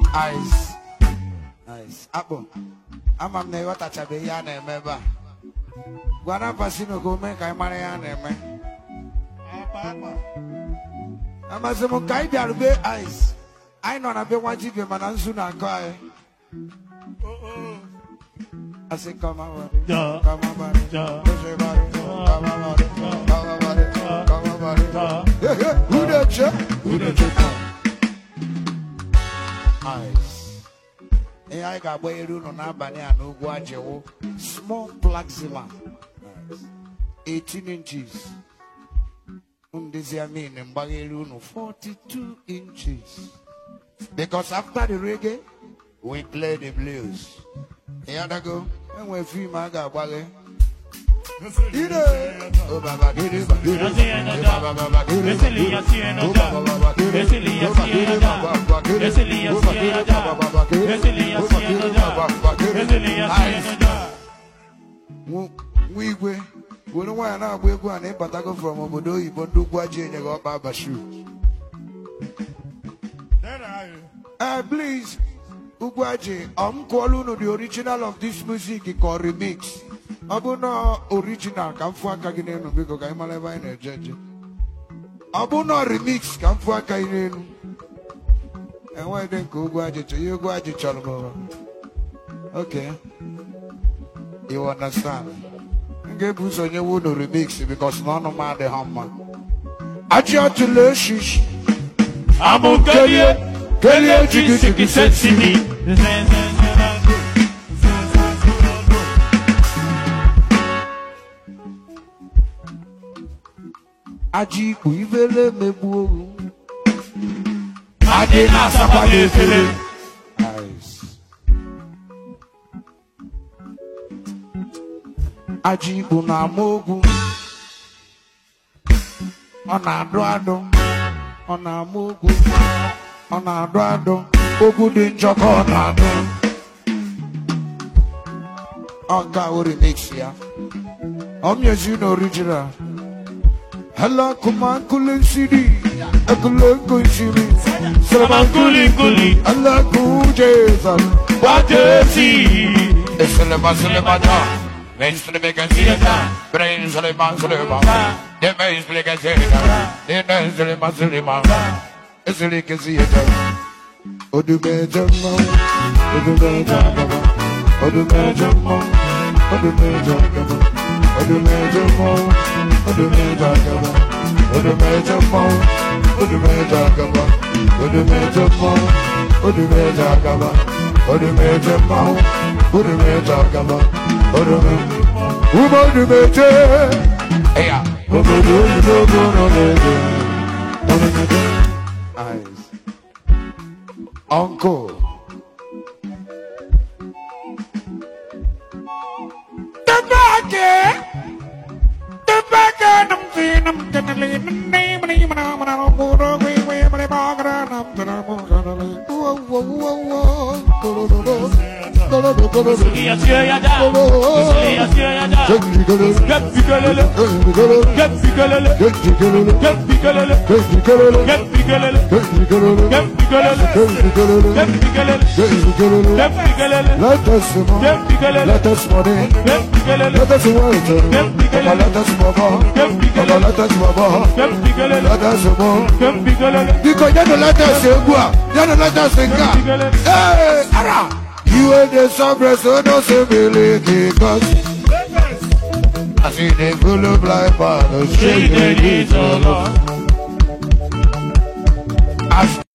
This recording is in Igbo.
Ice. Nice. Apple. I'm never touch a bayan and member. Guana Pasino go make I marry an eme. I'm a some guy that be ice. I know I've been watching him and soon I cry. I say, come on, come on, who the check? Who the check? Ice. And I got way to know no guajo. Small plaxima. 18 inches. This year mean in Bagaruno 42 inches. Because after the reggae, we play the blues. Here I go, and we feel my God, Wally. We don't want to we're going to Patago from Obodo, you want to go and go Baba shoe. Please, Ugwaji, I'm calling the original of this music called remix. Abuna original, come for a Kagineno because I'm a line judge. Abuna remix, come for a Kagineno. And why then go Gwaji to you, Gwaji Chalbo? Okay, you understand. Get boots on your wood remix because none of my the hammer. Congratulations. I'm okay. Kelly, you said to me. Aji kuivele mebu. Ade na sapade fele. Nice. Aji kuna mogu. Ona doado. Ona mogu. Ona doado. Ogu de njoko na do. Oga ori mix ya. Music original. Hello, kuman kulin CD. Akulo kuishiri. Salaman kulin kuli. Hello, kujesan. Wajesi. Eselema selema da. Brains to the big and theater. Brains to the man to the man. The brains to the theater. The brains to the man to the man. It's a lick and theater. Odu Benjamin. Odu Benjamin. Odu Benjamin. Odu Benjamin. Odu Benjamin. Odu Benjamin. Odu Benjamin. Odu Benjamin. Odu Benjamin. Odu Benjamin. Odu Benjamin. Odu Benjamin. Odu Benjamin. Hey, eyes. Uncle. The back, I'm seeing them to the name of you are the subrest, so don't say Billy, cause I see the full of life, but the shade is all